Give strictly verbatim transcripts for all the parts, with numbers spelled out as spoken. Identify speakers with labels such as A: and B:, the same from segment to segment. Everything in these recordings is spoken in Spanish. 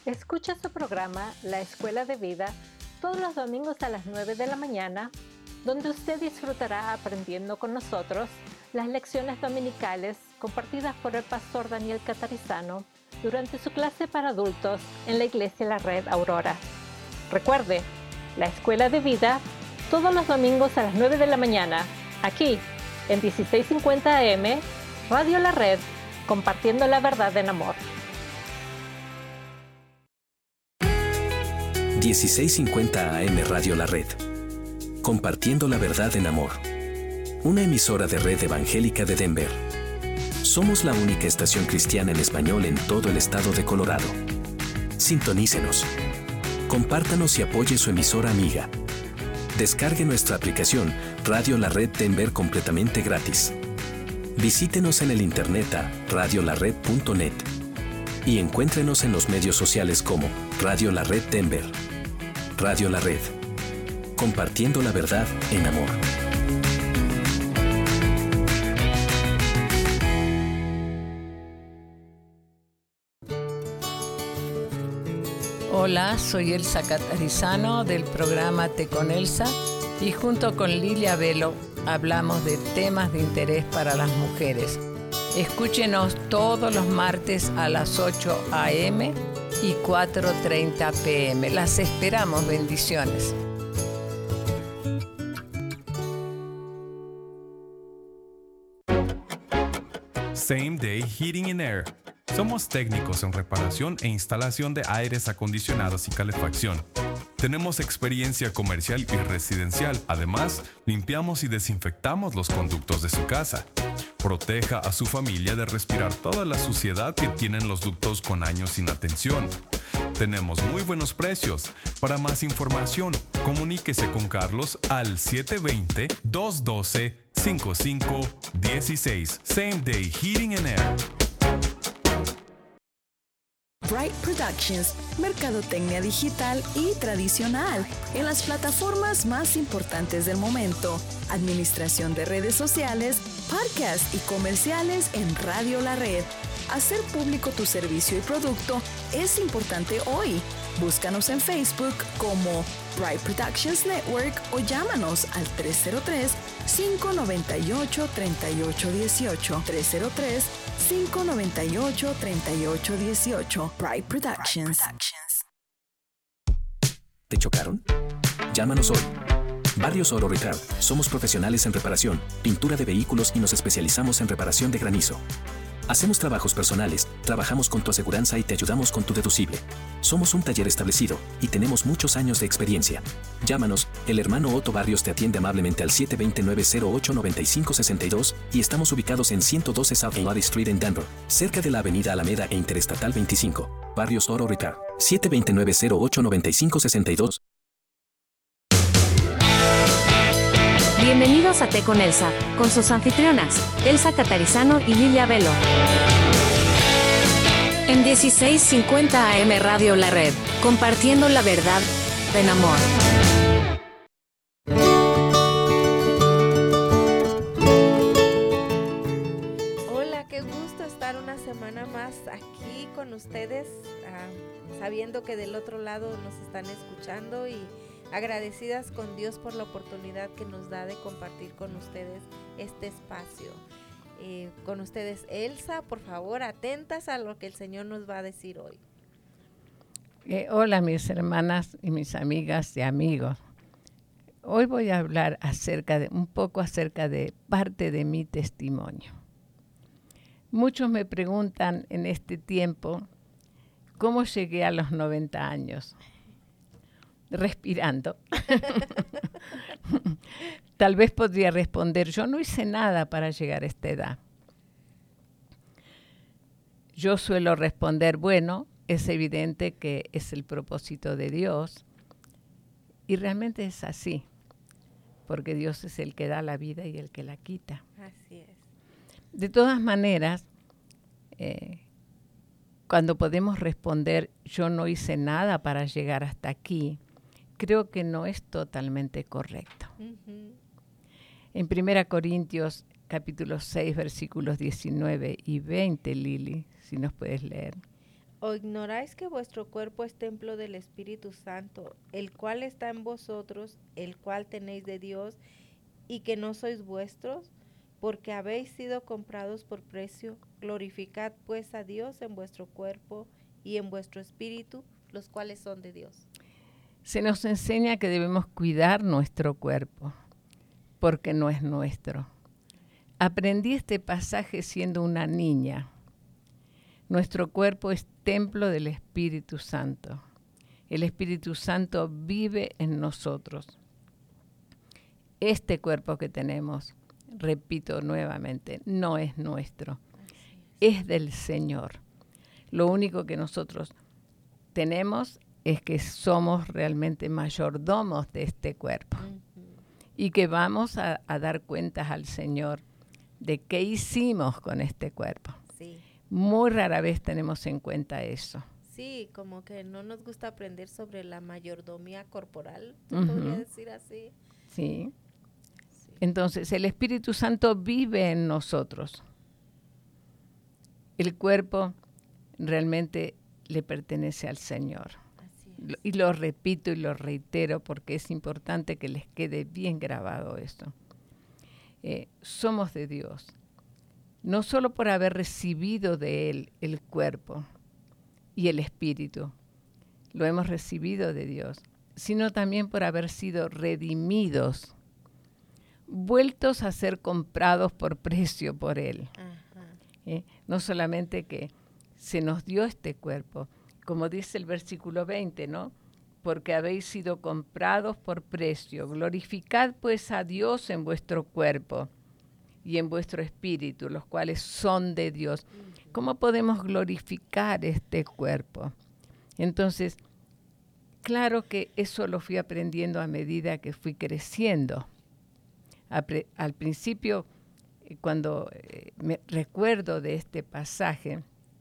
A: Escucha su programa La Escuela de Vida todos los domingos a las nueve de la mañana, donde usted disfrutará aprendiendo con nosotros las lecciones dominicales compartidas por el pastor Daniel Catarizano durante su clase para adultos en la Iglesia La Red Aurora. Recuerde, La Escuela de Vida todos los domingos a las nueve de la mañana, aquí en dieciséis cincuenta A M, Radio La Red, compartiendo la verdad en amor.
B: dieciséis cincuenta A M Radio La Red. Compartiendo la verdad en amor. Una emisora de Red Evangélica de Denver. Somos la única estación cristiana en español en todo el estado de Colorado. Sintonícenos. Compártanos y apoye su emisora amiga. Descargue nuestra aplicación Radio La Red Denver completamente gratis. Visítenos en el internet a radio la red punto net y encuéntrenos en los medios sociales como Radio La Red Denver. Radio La Red. Compartiendo la verdad en amor.
C: Hola, soy Elsa Catarizano del programa Té con Elsa y junto con Lilia Velo hablamos de temas de interés para las mujeres. Escúchenos todos los martes a las ocho A M y cuatro treinta P M. Las esperamos, bendiciones.
D: Same Day Heating and Air. Somos técnicos en reparación e instalación de aires acondicionados y calefacción. Tenemos experiencia comercial y residencial. Además, limpiamos y desinfectamos los conductos de su casa. Proteja a su familia de respirar toda la suciedad que tienen los ductos con años sin atención. Tenemos muy buenos precios. Para más información, comuníquese con Carlos al siete dos cero, dos uno dos, cinco cinco uno seis. Same Day Heating and Air.
E: Bright Productions, mercadotecnia digital y tradicional en las plataformas más importantes del momento, administración de redes sociales, podcasts y comerciales en Radio La Red. Hacer público tu servicio y producto es importante hoy. Búscanos en Facebook como Bright Productions Network o llámanos al tres cero tres, cinco nueve ocho, tres ocho uno ocho, tres cero tres, cinco nueve ocho, tres ocho uno ocho. Bright Productions.
B: ¿Te chocaron? Llámanos hoy. Barrios Oro Repair. Somos profesionales en reparación, pintura de vehículos y nos especializamos en reparación de granizo. Hacemos trabajos personales, trabajamos con tu aseguranza y te ayudamos con tu deducible. Somos un taller establecido y tenemos muchos años de experiencia. Llámanos, el hermano Otto Barrios te atiende amablemente al siete dos nueve, cero ocho nueve cinco seis dos y estamos ubicados en ciento doce South Lottie Street en Denver, cerca de la avenida Alameda e Interestatal veinticinco. Barrios Oro Repair. siete dos nueve, cero ocho nueve cinco seis dos.
F: Bienvenidos a Té con Elsa, con sus anfitrionas, Elsa Catarizano y Lilia Velo. En dieciséis cincuenta A M Radio La Red, compartiendo la verdad en amor.
G: Hola, qué gusto estar una semana más aquí con ustedes, uh, sabiendo que del otro lado nos están escuchando y agradecidas con Dios por la oportunidad que nos da de compartir con ustedes este espacio. Eh, con ustedes, Elsa, por favor, atentas a lo que el Señor nos va a decir hoy.
C: Eh, hola, mis hermanas y mis amigas y amigos. Hoy voy a hablar acerca de un poco acerca de parte de mi testimonio. Muchos me preguntan en este tiempo cómo llegué a los noventa años. Respirando. Tal vez podría responder, yo no hice nada para llegar a esta edad. Yo suelo responder, bueno, es evidente que es el propósito de Dios. Y realmente es así, porque Dios es el que da la vida y el que la quita.
G: Así es.
C: De todas maneras, eh, cuando podemos responder, yo no hice nada para llegar hasta aquí, creo que no es totalmente correcto. Uh-huh. En primera Corintios, capítulo seis, versículos diecinueve y veinte, Lili, si nos puedes leer.
G: ¿O ignoráis que vuestro cuerpo es templo del Espíritu Santo, el cual está en vosotros, el cual tenéis de Dios, y que no sois vuestros? Porque habéis sido comprados por precio. Glorificad pues a Dios en vuestro cuerpo y en vuestro espíritu, los cuales son de Dios.
C: Se nos enseña que debemos cuidar nuestro cuerpo, porque no es nuestro. Aprendí este pasaje siendo una niña. Nuestro cuerpo es templo del Espíritu Santo. El Espíritu Santo vive en nosotros. Este cuerpo que tenemos, repito nuevamente, no es nuestro, es del Señor. Lo único que nosotros tenemos es que somos realmente mayordomos de este cuerpo uh-huh. y que vamos a, a dar cuentas al Señor de qué hicimos con este cuerpo.
G: Sí.
C: Muy rara vez tenemos en cuenta eso.
G: Sí, como que no nos gusta aprender sobre la mayordomía corporal,
C: Uh-huh.
G: podría decir así.
C: Sí. sí. Entonces, el Espíritu Santo vive en nosotros. El cuerpo realmente le pertenece al Señor.
G: Así es.
C: Y lo repito y lo reitero porque es importante que les quede bien grabado esto. Eh, somos de Dios. No solo por haber recibido de Él el cuerpo y el espíritu, lo hemos recibido de Dios, sino también por haber sido redimidos, vueltos a ser comprados por precio por Él. ¿Eh? No solamente que se nos dio este cuerpo, como dice el versículo veinte, ¿no? Porque habéis sido comprados por precio. Glorificad pues a Dios en vuestro cuerpo y en vuestro espíritu, los cuales son de Dios. ¿Cómo podemos glorificar este cuerpo? Entonces, claro que eso lo fui aprendiendo a medida que fui creciendo. Apre- al principio, eh, cuando eh, me recuerdo de este pasaje,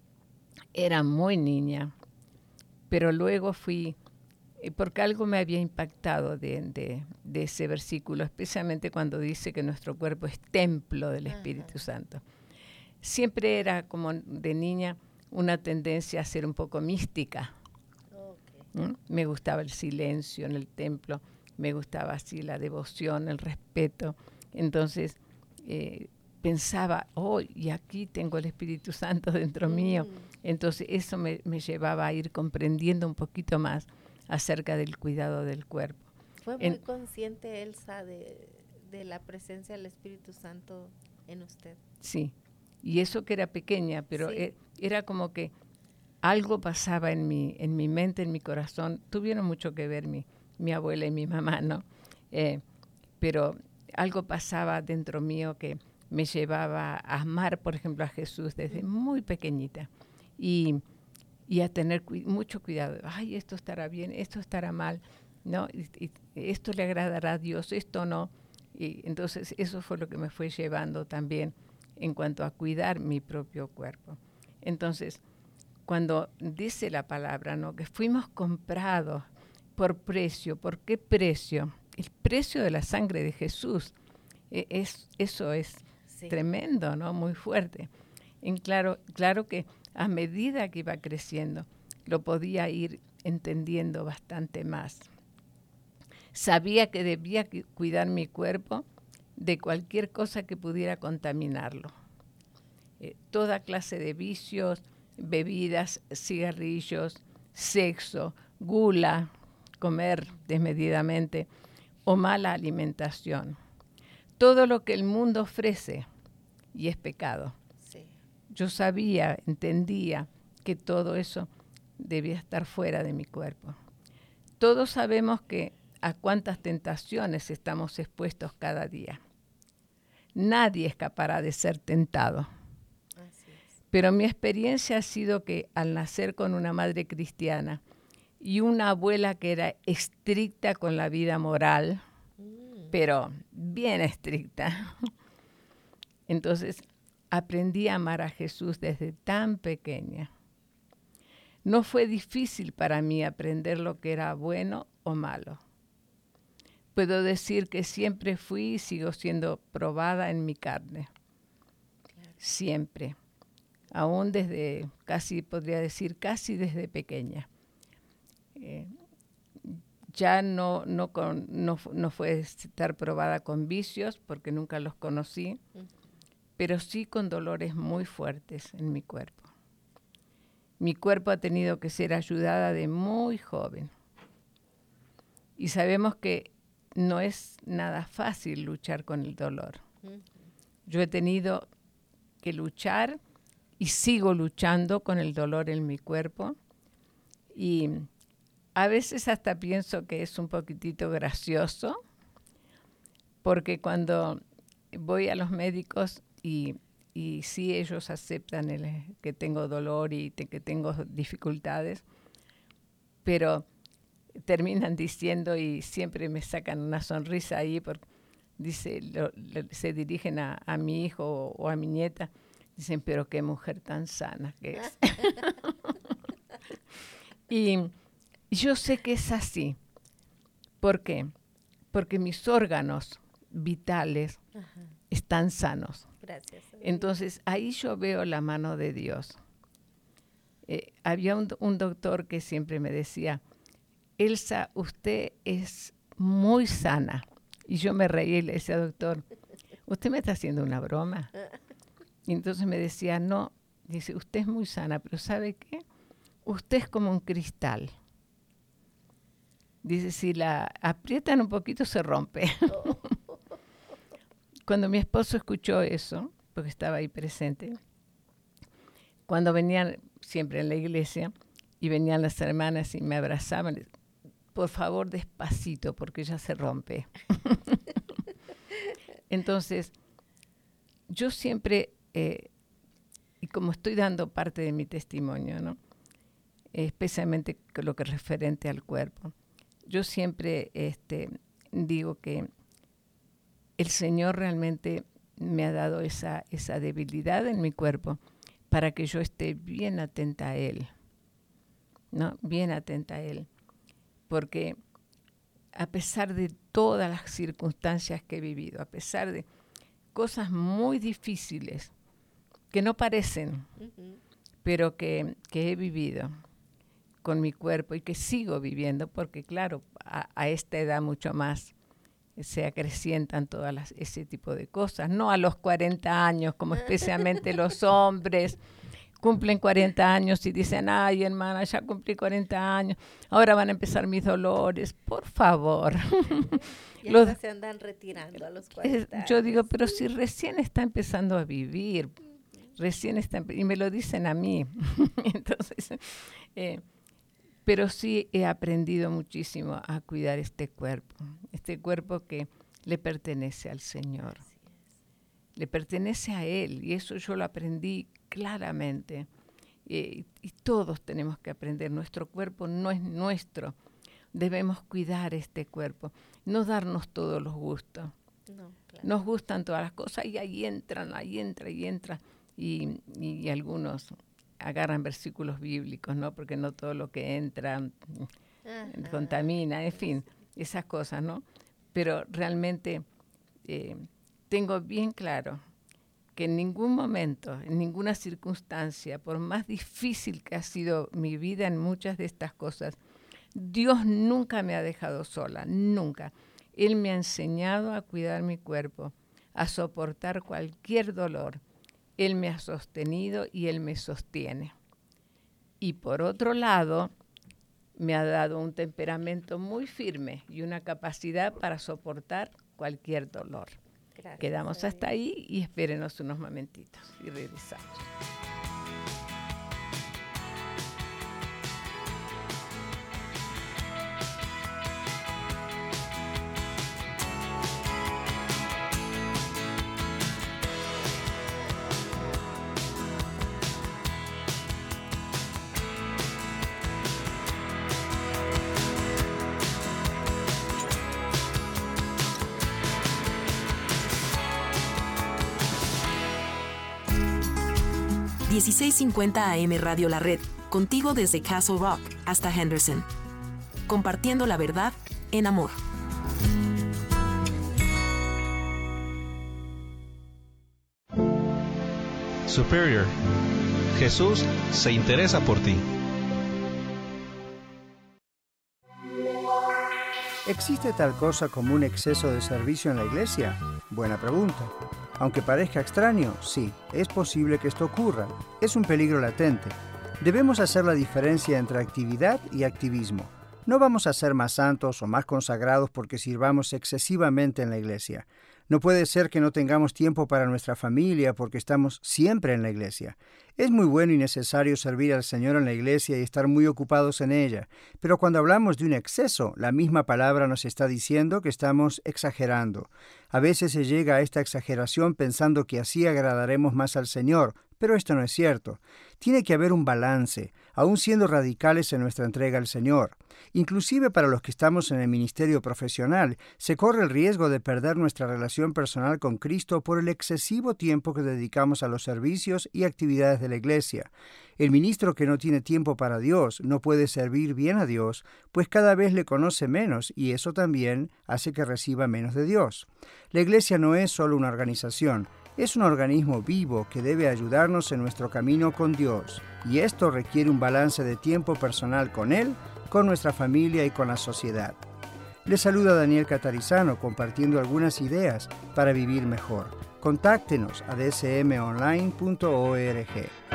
C: era muy niña, pero luego fui, eh, porque algo me había impactado de, de, de ese versículo, especialmente cuando dice que nuestro cuerpo es templo del Espíritu Ajá. Santo. Siempre era como de niña una tendencia a ser un poco mística. Okay. ¿Mm? Me gustaba el silencio en el templo, me gustaba así la devoción, el respeto. Entonces eh, pensaba, oh, y aquí tengo el Espíritu Santo dentro mm. mío. Entonces eso me, me llevaba a ir comprendiendo un poquito más acerca del cuidado del cuerpo.
G: ¿Fue muy en, consciente, Elsa, de, de la presencia del Espíritu Santo en usted?
C: Sí. Y eso que era pequeña, pero sí. e, era como que algo pasaba en mi, en mi mente, en mi corazón. Tuvieron mucho que ver mi, mi abuela y mi mamá, ¿no? Eh, pero algo pasaba dentro mío que me llevaba a amar, por ejemplo, a Jesús desde muy pequeñita. Y, y a tener cu- mucho cuidado. Ay, esto estará bien, esto estará mal, ¿no? Y, y esto le agradará a Dios, esto no. Y entonces eso fue lo que me fue llevando también en cuanto a cuidar mi propio cuerpo. Entonces, cuando dice la palabra, ¿no? Que fuimos comprados por precio. ¿Por qué precio? El precio de la sangre de Jesús. Eh, es, eso es sí. tremendo, ¿no? Muy fuerte. En claro, claro que a medida que iba creciendo, lo podía ir entendiendo bastante más. Sabía que debía cuidar mi cuerpo de cualquier cosa que pudiera contaminarlo. Eh, toda clase de vicios, bebidas, cigarrillos, sexo, gula, comer desmedidamente o mala alimentación. Todo lo que el mundo ofrece y es pecado. Sí. Yo sabía, entendía que todo eso debía estar fuera de mi cuerpo. Todos sabemos que a cuántas tentaciones estamos expuestos cada día. Nadie escapará de ser tentado. Así es. Pero mi experiencia ha sido que al nacer con una madre cristiana y una abuela que era estricta con la vida moral, mm. pero bien estricta, entonces aprendí a amar a Jesús desde tan pequeña. No fue difícil para mí aprender lo que era bueno o malo. Puedo decir que siempre fui y sigo siendo probada en mi carne. Claro. Siempre. aún desde, casi podría decir, casi desde pequeña. Eh, ya no, no, con, no, no fue estar probada con vicios, porque nunca los conocí, uh-huh. pero sí con dolores muy fuertes en mi cuerpo. Mi cuerpo ha tenido que ser ayudada de muy joven. Y sabemos que no es nada fácil luchar con el dolor. Uh-huh. Yo he tenido que luchar y sigo luchando con el dolor en mi cuerpo. Y a veces hasta pienso que es un poquitito gracioso, porque cuando voy a los médicos y, y sí ellos aceptan el, que tengo dolor y te, que tengo dificultades, pero terminan diciendo y siempre me sacan una sonrisa ahí, porque dice, lo, lo, se dirigen a, a mi hijo o, o a mi nieta, dicen, pero qué mujer tan sana que es. y yo sé que es así. ¿Por qué? Porque mis órganos vitales Ajá. están sanos.
G: Gracias.
C: Entonces, ahí yo veo la mano de Dios. Eh, había un, un doctor que siempre me decía, Elsa, usted es muy sana. Y yo me reí y le decía, doctor, ¿usted me está haciendo una broma? Y entonces me decía, no, dice, usted es muy sana, pero ¿sabe qué? Usted es como un cristal. Dice, si la aprietan un poquito se rompe. Oh. Cuando mi esposo escuchó eso, porque estaba ahí presente, cuando venían siempre en la iglesia y venían las hermanas y me abrazaban, por favor despacito porque ya se rompe. Entonces, yo siempre, eh, y como estoy dando parte de mi testimonio, ¿no? Eh, especialmente con lo que es referente al cuerpo, yo siempre este, digo que el Señor realmente me ha dado esa, esa debilidad en mi cuerpo para que yo esté bien atenta a Él, ¿no? Bien atenta a Él. Porque a pesar de todas las circunstancias que he vivido, a pesar de cosas muy difíciles que no parecen, uh-huh. pero que, que he vivido con mi cuerpo y que sigo viviendo, porque claro, a, a esta edad mucho más se acrecientan todas las, ese tipo de cosas, no a los cuarenta años, como especialmente los hombres cumplen cuarenta años y dicen, ay, hermana, ya cumplí cuarenta años, ahora van a empezar mis dolores, por favor.
G: Y los, se andan retirando a los cuarenta años.
C: Yo digo, pero si recién está empezando a vivir, recién está, y me lo dicen a mí. Entonces, eh, pero sí he aprendido muchísimo a cuidar este cuerpo, este cuerpo que le pertenece al Señor. Le pertenece a Él, y eso yo lo aprendí claramente. Eh, y todos tenemos que aprender, nuestro cuerpo no es nuestro. Debemos cuidar este cuerpo, no darnos todos los gustos. No, claro. Nos gustan todas las cosas y ahí entran, ahí entra, y entra. Y, y, y algunos agarran versículos bíblicos, ¿no? Porque no todo lo que entra Ajá. contamina, en fin, esas cosas, ¿no? Pero realmente eh, tengo bien claro que en ningún momento, en ninguna circunstancia, por más difícil que ha sido mi vida en muchas de estas cosas, Dios nunca me ha dejado sola, nunca. Él me ha enseñado a cuidar mi cuerpo, a soportar cualquier dolor. Él me ha sostenido y Él me sostiene. Y por otro lado, me ha dado un temperamento muy firme y una capacidad para soportar cualquier dolor. Gracias. Quedamos hasta ahí y espérenos unos momentitos y regresamos.
F: dieciséis cincuenta A M Radio La Red, contigo desde Castle Rock hasta Henderson. Compartiendo la verdad en amor.
H: Superior, Jesús se interesa por ti.
I: ¿Existe tal cosa como un exceso de servicio en la iglesia? Buena pregunta. Aunque parezca extraño, sí, es posible que esto ocurra. Es un peligro latente. Debemos hacer la diferencia entre actividad y activismo. No vamos a ser más santos o más consagrados porque sirvamos excesivamente en la iglesia. No puede ser que no tengamos tiempo para nuestra familia porque estamos siempre en la iglesia. Es muy bueno y necesario servir al Señor en la iglesia y estar muy ocupados en ella, pero cuando hablamos de un exceso, la misma palabra nos está diciendo que estamos exagerando. A veces se llega a esta exageración pensando que así agradaremos más al Señor, pero esto no es cierto. Tiene que haber un balance, aún siendo radicales en nuestra entrega al Señor. Inclusive para los que estamos en el ministerio profesional, se corre el riesgo de perder nuestra relación personal con Cristo por el excesivo tiempo que dedicamos a los servicios y actividades de la iglesia. El ministro que no tiene tiempo para Dios no puede servir bien a Dios, pues cada vez le conoce menos y eso también hace que reciba menos de Dios. La iglesia no es solo una organización, es un organismo vivo que debe ayudarnos en nuestro camino con Dios, y esto requiere un balance de tiempo personal con Él, con nuestra familia y con la sociedad. Les saluda Daniel Catarizano compartiendo algunas ideas para vivir mejor. Contáctenos a d s m online punto org.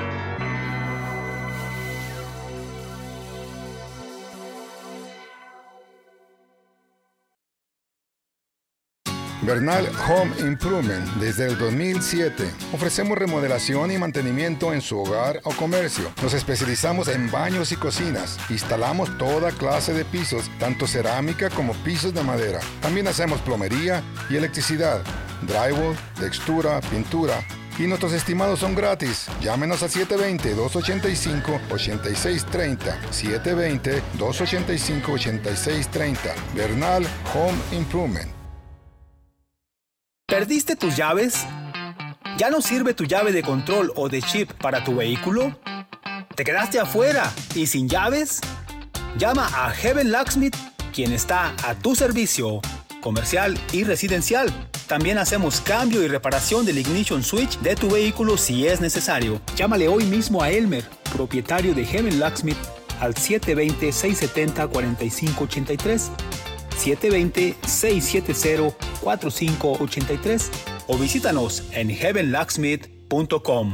J: Bernal Home Improvement. Desde el dos mil siete ofrecemos remodelación y mantenimiento en su hogar o comercio. Nos especializamos en baños y cocinas. Instalamos toda clase de pisos, tanto cerámica como pisos de madera. También hacemos plomería y electricidad, drywall, textura, pintura. Y nuestros estimados son gratis. Llámenos a siete dos cero, dos ocho cinco, ocho seis tres cero. siete dos cero, dos ocho cinco, ocho seis tres cero. Bernal Home Improvement.
K: ¿Perdiste tus llaves? ¿Ya no sirve tu llave de control o de chip para tu vehículo? ¿Te quedaste afuera y sin llaves? Llama a Heaven Locksmith, quien está a tu servicio, comercial y residencial. También hacemos cambio y reparación del ignition switch de tu vehículo si es necesario. Llámale hoy mismo a Elmer, propietario de Heaven Locksmith, al siete dos cero, seis siete cero, cuatro cinco ocho tres. siete dos cero, seis siete cero, cuatro cinco ocho tres o visítanos en heaven locksmith punto com.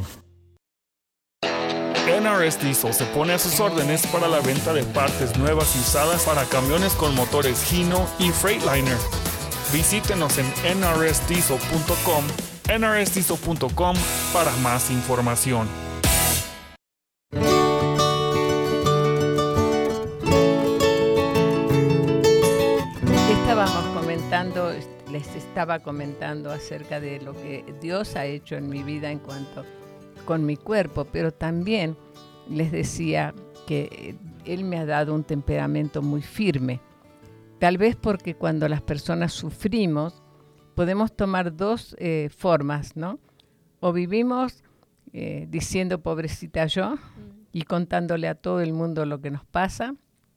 L: N R S Diesel se pone a sus órdenes para la venta de partes nuevas y usadas para camiones con motores Hino y Freightliner. Visítenos en n r s diesel punto com, n r s diesel punto com para más información.
C: Estábamos comentando, les estaba comentando acerca de lo que Dios ha hecho en mi vida en cuanto con mi cuerpo, pero también les decía que Él me ha dado un temperamento muy firme. Tal vez porque cuando las personas sufrimos, podemos tomar dos eh, formas, ¿no? O vivimos eh, diciendo pobrecita yo y contándole a todo el mundo lo que nos pasa,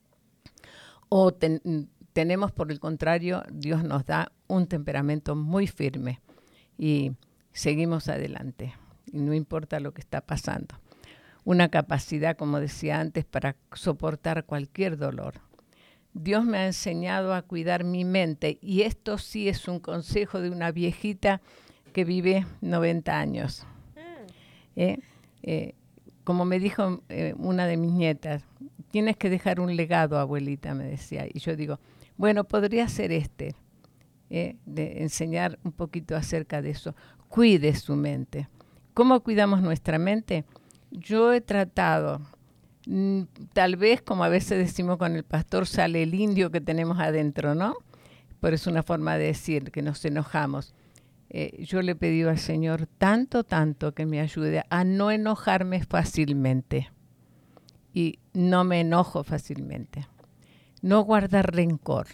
C: o ten, tenemos, por el contrario, Dios nos da un temperamento muy firme y seguimos adelante, y no importa lo que está pasando. Una capacidad, como decía antes, para soportar cualquier dolor. Dios me ha enseñado a cuidar mi mente, y esto sí es un consejo de una viejita que vive noventa años. ¿Eh? Eh, como me dijo eh, una de mis nietas, tienes que dejar un legado, abuelita, me decía. Y yo digo, bueno, podría ser este, eh, de enseñar un poquito acerca de eso. Cuide su mente. ¿Cómo cuidamos nuestra mente? Yo he tratado, mm, tal vez como a veces decimos con el pastor, sale el indio que tenemos adentro, ¿no? Pero es una forma de decir que nos enojamos. Eh, yo le he pedido al Señor tanto, tanto que me ayude a no enojarme fácilmente. Y no me enojo fácilmente. No guardar rencor.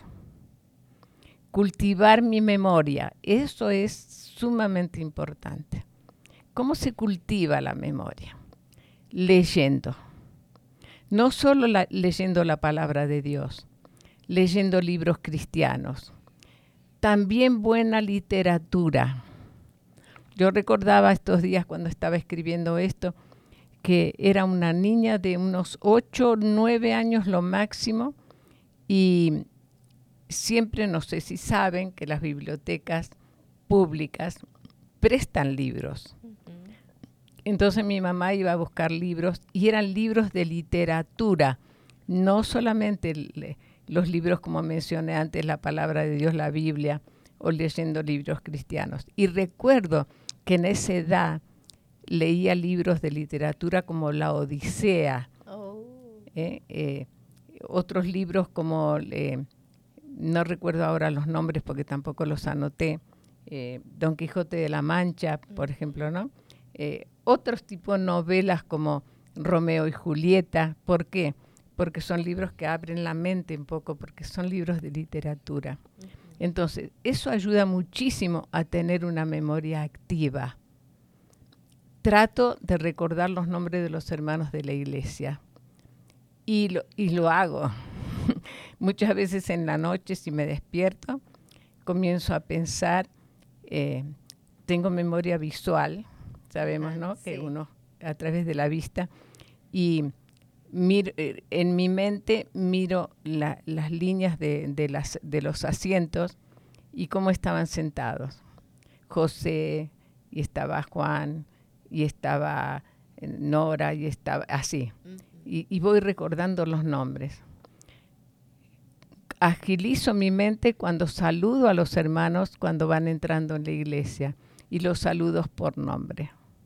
C: Cultivar mi memoria. Eso es sumamente importante. ¿Cómo se cultiva la memoria? Leyendo. No solo la, leyendo la palabra de Dios, leyendo libros cristianos. También buena literatura. Yo recordaba estos días cuando estaba escribiendo esto, que era una niña de unos ocho, nueve años lo máximo, y siempre, no sé si saben, que las bibliotecas públicas prestan libros. Entonces mi mamá iba a buscar libros y eran libros de literatura, no solamente le, los libros como mencioné antes, la palabra de Dios, la Biblia, o leyendo libros cristianos. Y recuerdo que en esa edad leía libros de literatura como La Odisea, oh. eh, eh, otros libros como, eh, no recuerdo ahora los nombres porque tampoco los anoté, eh, Don Quijote de la Mancha, por ejemplo, ¿no? Eh, otros tipos de novelas como Romeo y Julieta. ¿Por qué? Porque son libros que abren la mente un poco, porque son libros de literatura. Uh-huh. Entonces, eso ayuda muchísimo a tener una memoria activa. Trato de recordar los nombres de los hermanos de la iglesia y lo, y lo hago. Muchas veces en la noche, si me despierto, comienzo a pensar, eh, tengo memoria visual, sabemos, ¿no? Sí. Que uno a través de la vista, y mir, eh, en mi mente miro la, las líneas de, de, las, de los asientos y cómo estaban sentados. José, y estaba Juan, y estaba Nora, y estaba así. Uh-huh. Y, y voy recordando los nombres. Agilizo mi mente cuando saludo a los hermanos cuando van entrando en la iglesia, y los saludos por nombre.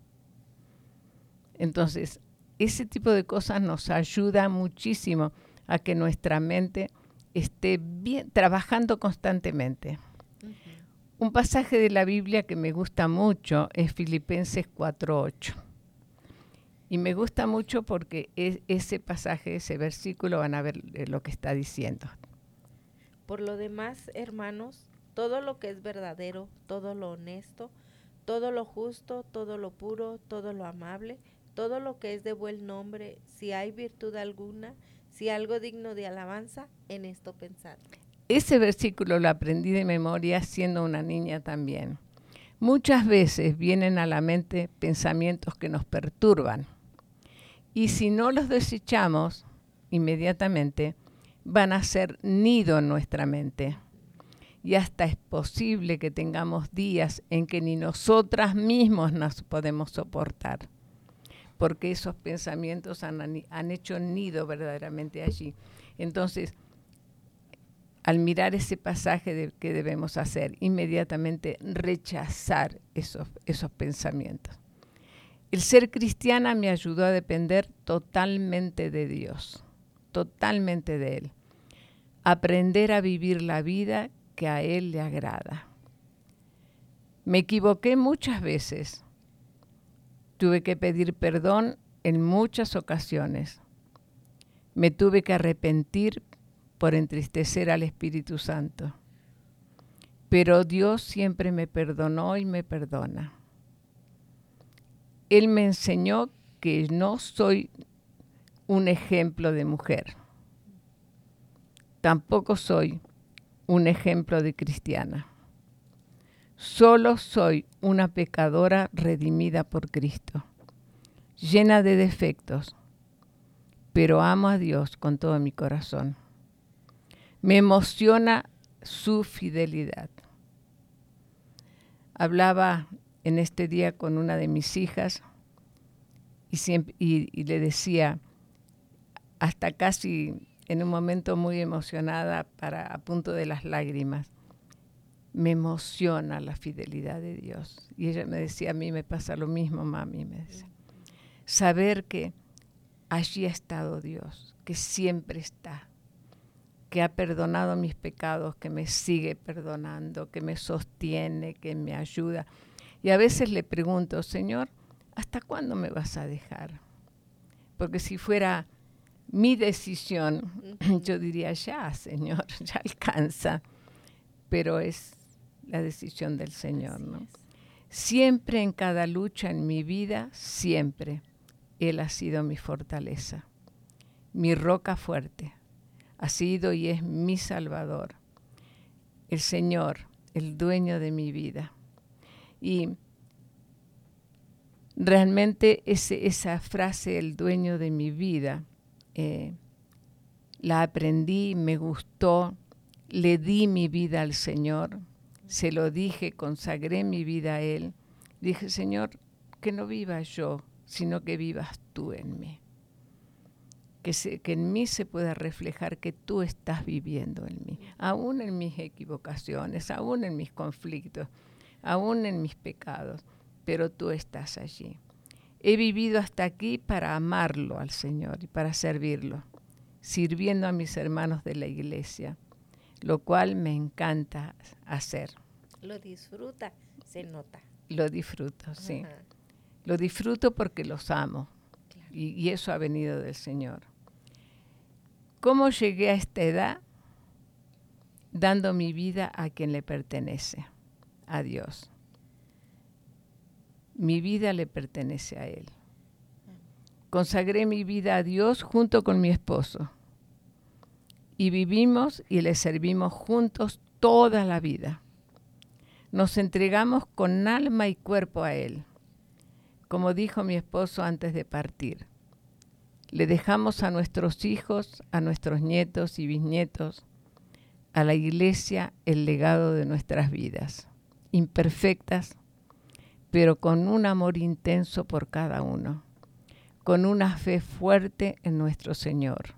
C: Entonces, ese tipo de cosas nos ayuda muchísimo a que nuestra mente esté bien, trabajando constantemente. Uh-huh. Un pasaje de la Biblia que me gusta mucho es Filipenses cuatro ocho. Y me gusta mucho porque es, ese pasaje, ese versículo, van a ver eh, lo que está diciendo.
G: Por lo demás, hermanos, todo lo que es verdadero, todo lo honesto, todo lo justo, todo lo puro, todo lo amable, todo lo que es de buen nombre, si hay virtud alguna, si algo digno de alabanza, en esto pensad.
C: Ese versículo lo aprendí de memoria siendo una niña también. Muchas veces vienen a la mente pensamientos que nos perturban, y si no los desechamos inmediatamente, van a ser nido en nuestra mente. Y hasta es posible que tengamos días en que ni nosotras mismos nos podemos soportar, porque esos pensamientos han, han hecho nido verdaderamente allí. Entonces, al mirar ese pasaje, de qué debemos hacer, inmediatamente rechazar esos, esos pensamientos. El ser cristiana me ayudó a depender totalmente de Dios, totalmente de Él. Aprender a vivir la vida que a Él le agrada. Me equivoqué muchas veces. Tuve que pedir perdón en muchas ocasiones. Me tuve que arrepentir por entristecer al Espíritu Santo. Pero Dios siempre me perdonó y me perdona. Él me enseñó que no soy un ejemplo de mujer. Tampoco soy un ejemplo de cristiana. Solo soy una pecadora redimida por Cristo, llena de defectos, pero amo a Dios con todo mi corazón. Me emociona su fidelidad. Hablaba en este día con una de mis hijas y, siempre, y, y le decía, hasta casi en un momento muy emocionada, para, a punto de las lágrimas, me emociona la fidelidad de Dios. Y ella me decía, a mí me pasa lo mismo, mami, me decía. Saber que allí ha estado Dios, que siempre está, que ha perdonado mis pecados, que me sigue perdonando, que me sostiene, que me ayuda. Y a veces le pregunto, Señor, ¿hasta cuándo me vas a dejar? Porque si fuera mi decisión, uh-huh, yo diría, ya, Señor, ya alcanza. Pero es la decisión del Señor, ¿no? Siempre, en cada lucha en mi vida, siempre, Él ha sido mi fortaleza, mi roca fuerte. Ha sido y es mi Salvador, el Señor, el dueño de mi vida. Y realmente ese, esa frase, el dueño de mi vida, eh, la aprendí, me gustó, le di mi vida al Señor, se lo dije, consagré mi vida a Él. Dije, Señor, que no viva yo, sino que vivas tú en mí. Que, se, que en mí se pueda reflejar que tú estás viviendo en mí, aún en mis equivocaciones, aún en mis conflictos, aún en mis pecados, pero tú estás allí. He vivido hasta aquí para amarlo al Señor y para servirlo, sirviendo a mis hermanos de la iglesia, lo cual me encanta hacer.
G: Lo disfruta, se nota.
C: Lo disfruto, sí.
G: Ajá.
C: Lo disfruto porque los amo, claro. y, y eso ha venido del Señor. ¿Cómo llegué a esta edad? Dando mi vida a quien le pertenece, a Dios. Mi vida le pertenece a Él. Consagré mi vida a Dios junto con mi esposo. Y vivimos y le servimos juntos toda la vida. Nos entregamos con alma y cuerpo a Él. Como dijo mi esposo antes de partir, le dejamos a nuestros hijos, a nuestros nietos y bisnietos, a la iglesia el legado de nuestras vidas, imperfectas, pero con un amor intenso por cada uno, con una fe fuerte en nuestro Señor,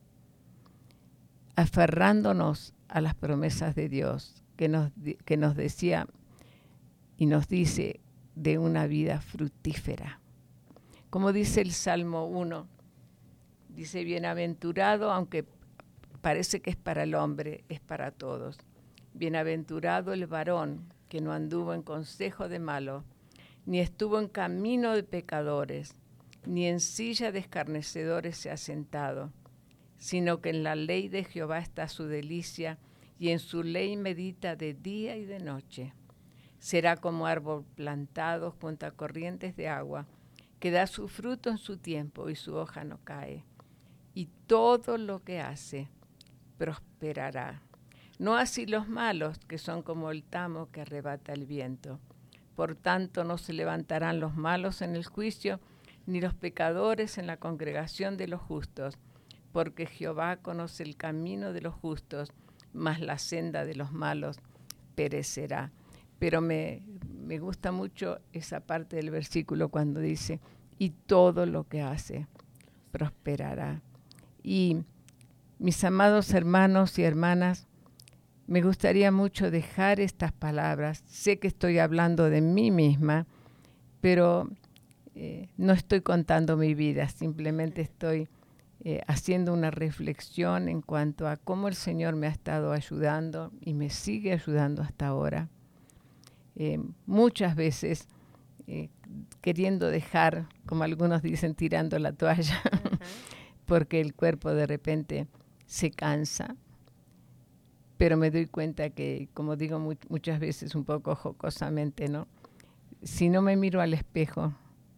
C: aferrándonos a las promesas de Dios que nos, que nos decía y nos dice de una vida fructífera. Como dice el Salmo uno, dice, bienaventurado, aunque parece que es para el hombre, es para todos. Bienaventurado el varón que no anduvo en consejo de malo, ni estuvo en camino de pecadores, ni en silla de escarnecedores se ha sentado, sino que en la ley de Jehová está su delicia, y en su ley medita de día y de noche. Será como árbol plantado junto a corrientes de agua, que da su fruto en su tiempo y su hoja no cae. Y todo lo que hace prosperará. No así los malos, que son como el tamo que arrebata el viento. Por tanto, no se levantarán los malos en el juicio, ni los pecadores en la congregación de los justos, porque Jehová conoce el camino de los justos, mas la senda de los malos perecerá. Pero me, me gusta mucho esa parte del versículo cuando dice, y todo lo que hace prosperará. Y mis amados hermanos y hermanas, me gustaría mucho dejar estas palabras. Sé que estoy hablando de mí misma, pero eh, no estoy contando mi vida, simplemente estoy eh, haciendo una reflexión en cuanto a cómo el Señor me ha estado ayudando y me sigue ayudando hasta ahora. Eh, muchas veces eh, queriendo dejar, como algunos dicen, tirando la toalla, uh-huh. porque el cuerpo de repente se cansa, pero me doy cuenta que, como digo mu- muchas veces un poco jocosamente, ¿no? Si no me miro al espejo,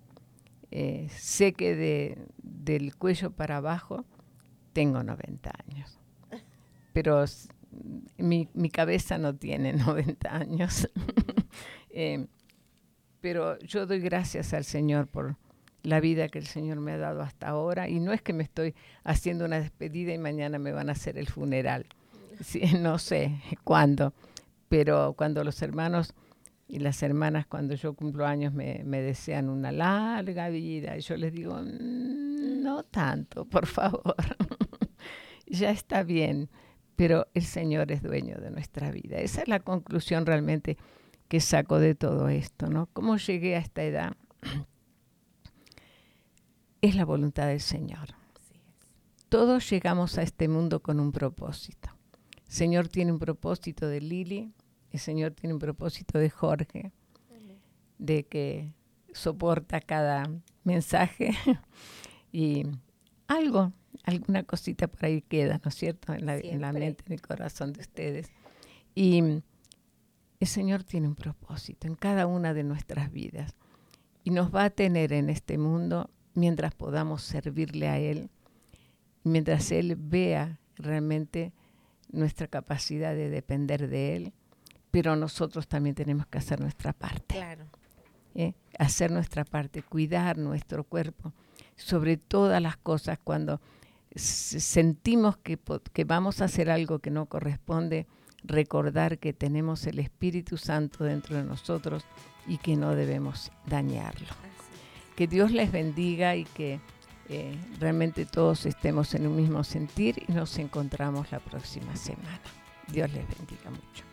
C: eh, sé que de, del cuello para abajo tengo noventa años, pero mi, mi cabeza no tiene noventa años. eh, pero yo doy gracias al Señor por la vida que el Señor me ha dado hasta ahora, y no es que me estoy haciendo una despedida y mañana me van a hacer el funeral. Sí, no sé cuándo, pero cuando los hermanos y las hermanas, cuando yo cumplo años, me, me desean una larga vida, y yo les digo, mmm, no tanto, por favor, ya está bien, pero el Señor es dueño de nuestra vida. Esa es la conclusión realmente que saco de todo esto, ¿no? ¿Cómo llegué a esta edad? Es la voluntad del Señor. Todos llegamos a este mundo con un propósito. El Señor tiene un propósito de Lili, el Señor tiene un propósito de Jorge, Amén. De que soporta cada mensaje y algo, alguna cosita por ahí queda, ¿no es cierto?, en la, en la mente, en el corazón de ustedes. Y el Señor tiene un propósito en cada una de nuestras vidas y nos va a tener en este mundo mientras podamos servirle a Él, mientras Él vea realmente nuestra capacidad de depender de Él, pero nosotros también tenemos que hacer nuestra parte.
G: Claro.
C: ¿eh? Hacer nuestra parte, cuidar nuestro cuerpo, sobre todas las cosas. Cuando s- sentimos que, po- que vamos a hacer algo que no corresponde, recordar que tenemos el Espíritu Santo dentro de nosotros y que no debemos dañarlo. Que Dios les bendiga y que eh, realmente todos estemos en un mismo sentir, y nos encontramos la próxima semana. Dios les bendiga mucho.